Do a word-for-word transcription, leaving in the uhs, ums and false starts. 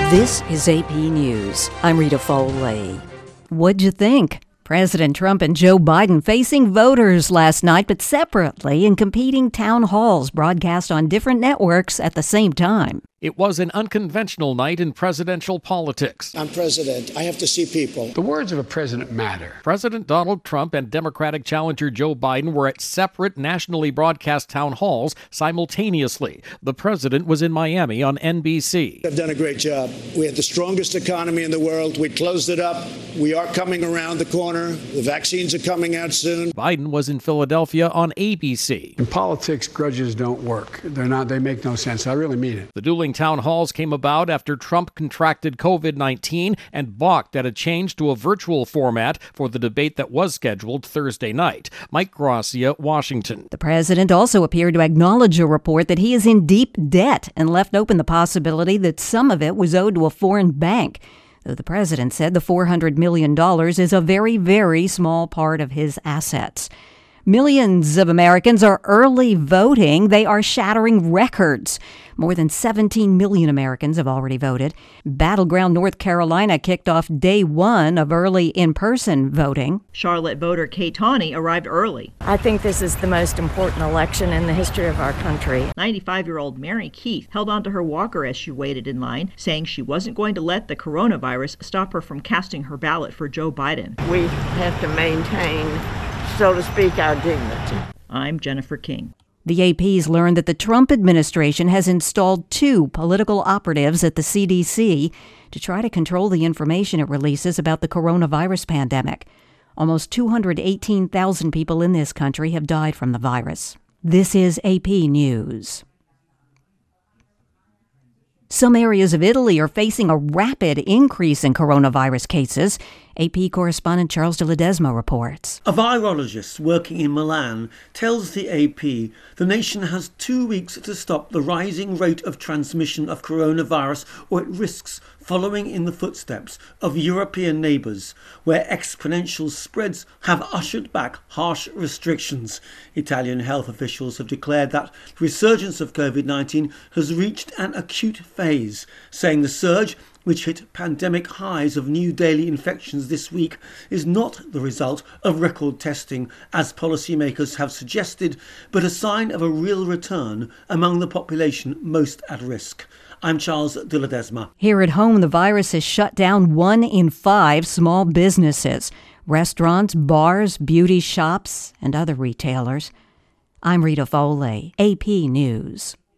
This is A P News. I'm Rita Foley. What'd you think? President Trump and Joe Biden facing voters last night, but separately in competing town halls broadcast on different networks at the same time. It was an unconventional night in presidential politics. I'm president. I have to see people. The words of a president matter. President Donald Trump and Democratic challenger Joe Biden were at separate nationally broadcast town halls simultaneously. The president was in Miami on N B C. I've done a great job. We had the strongest economy in the world. We closed it up. We are coming around the corner. The vaccines are coming out soon. Biden was in Philadelphia on A B C. In politics, grudges don't work. They're not. They make no sense. I really mean it. The dueling town halls came about after Trump contracted covid nineteen and balked at a change to a virtual format for the debate that was scheduled Thursday night. Mike Gracia, Washington. The president also appeared to acknowledge a report that he is in deep debt and left open the possibility that some of it was owed to a foreign bank. Though the president said the four hundred million dollars is a very, very small part of his assets. Millions of Americans are early voting. They are shattering records. More than seventeen million Americans have already voted. Battleground North Carolina kicked off day one of early in-person voting. Charlotte voter Kay Tawney arrived early. I think this is the most important election in the history of our country. ninety-five-year-old Mary Keith held onto her walker as she waited in line, saying she wasn't going to let the coronavirus stop her from casting her ballot for Joe Biden. We have to maintain, so to speak, our dignity. I'm Jennifer King. The A P's learned that the Trump administration has installed two political operatives at the C D C to try to control the information it releases about the coronavirus pandemic. Almost two hundred eighteen thousand people in this country have died from the virus. This is A P News. Some areas of Italy are facing a rapid increase in coronavirus cases. A P correspondent Charles de Ledesma reports. A virologist working in Milan tells the A P the nation has two weeks to stop the rising rate of transmission of coronavirus, or it risks following in the footsteps of European neighbours, where exponential spreads have ushered back harsh restrictions. Italian health officials have declared that the resurgence of covid nineteen has reached an acute phase, saying the surge, which hit pandemic highs of new daily infections this week, is not the result of record testing, as policymakers have suggested, but a sign of a real return among the population most at risk. I'm Charles de Ledesma. Here at home, the virus has shut down one in five small businesses, restaurants, bars, beauty shops, and other retailers. I'm Rita Foley, A P News.